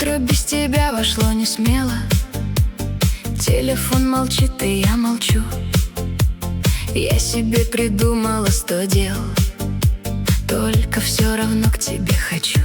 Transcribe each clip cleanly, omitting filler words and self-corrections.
Утро без тебя вошло не смело. Телефон молчит, и я молчу. Я себе придумала 100 дел, только все равно к тебе хочу.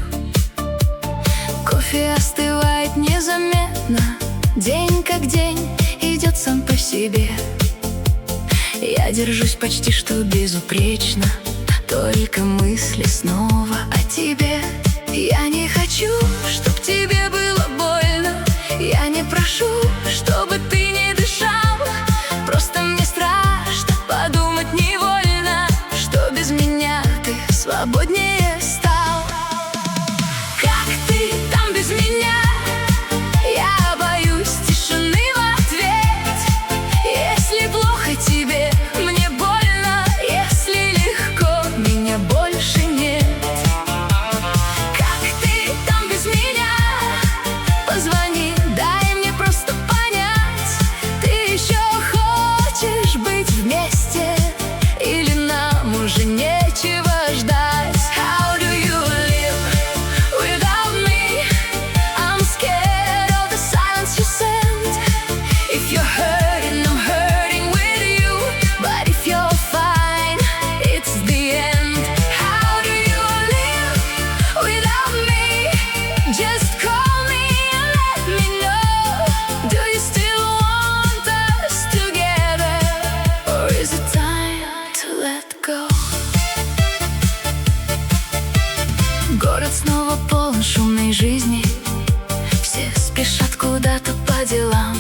Кофе остывает незаметно, день как день идет сам по себе. Я держусь почти что безупречно, только мысли снова о тебе. Я не хочу, чтоб тебе было больно. Я не прошу, чтобы ты не дышал. Просто мне страшно подумать невольно, что без меня ты свободнее стал. Как ты там без меня? Я боюсь тишины в ответ. Если плохо тебе, мне больно. Если легко, меня больше нет. Как ты там без меня? Позвони, дай мне просто понять, ты еще хочешь быть вместе, или нам уже нечего ждать? How do you live without me? I'm scared of the silence you send. If you're hurting, I'm hurting with you. But if you're fine, it's the end. How do you live without me? Just call me and let me know. Do you still want us together? Or is it time to let go? Город снова полон шумной жизни. Все спешат куда-то по делам.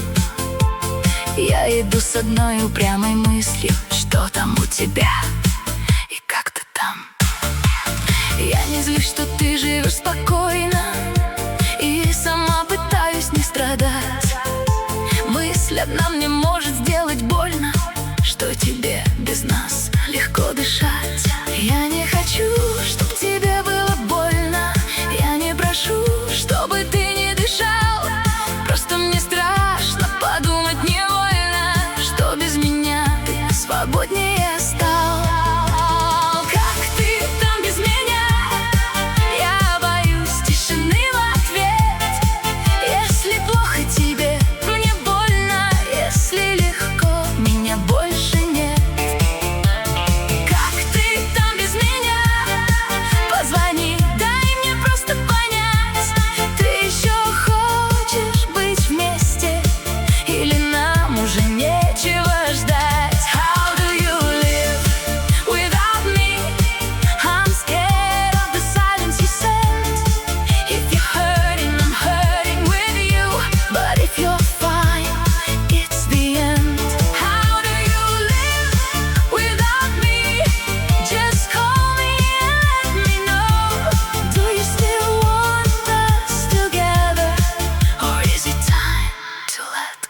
Я иду с одной упрямой мыслью: что там у тебя и как ты там? Я не злюсь, что ты живешь спокойно, и сама пытаюсь не страдать. Мысль одна мне может сделать больно, что тебе без нас легко дышать. Я не хочу, чтоб тебе было больно. Я не прошу, чтобы ты не дышал. Просто мне страшно подумать невольно, что без меня ты свободнее стал. Как ты там без меня? Я боюсь тишины в ответ. Если плохо тебе, мне больно. Если легко, меня больше нет. Как ты там без меня? Позвони, дай мне просто понять, ты еще хочешь быть вместе, или нам уже нечего ждать? How do you live without me? I'm scared of the silence you send. If you're hurting, I'm hurting with you. But if you're fine, it's the end. How do you live without me? Just call me and let me know. Do you still want us together? Or is it time to let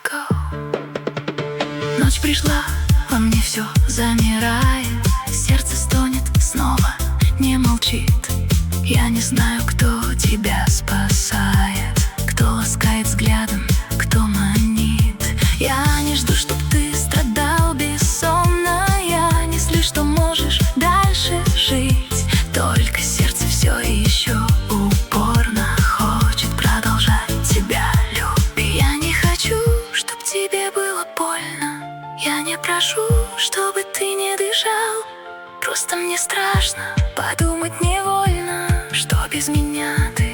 go? Ночь пришла, во мне все замирает. Сердце стонет снова, не молчит. Я не знаю, кто тебя спасает, кто ласкает взглядом, кто манит. Я не жду, чтоб ты страдал бессонно. Я не злюсь, что можешь дальше жить. Только сердце все еще упорно хочет продолжать тебя любить. Я не хочу, чтоб тебе было больно. Я не прошу, чтобы ты не дышал. Просто мне страшно подумать невольно, что без меня ты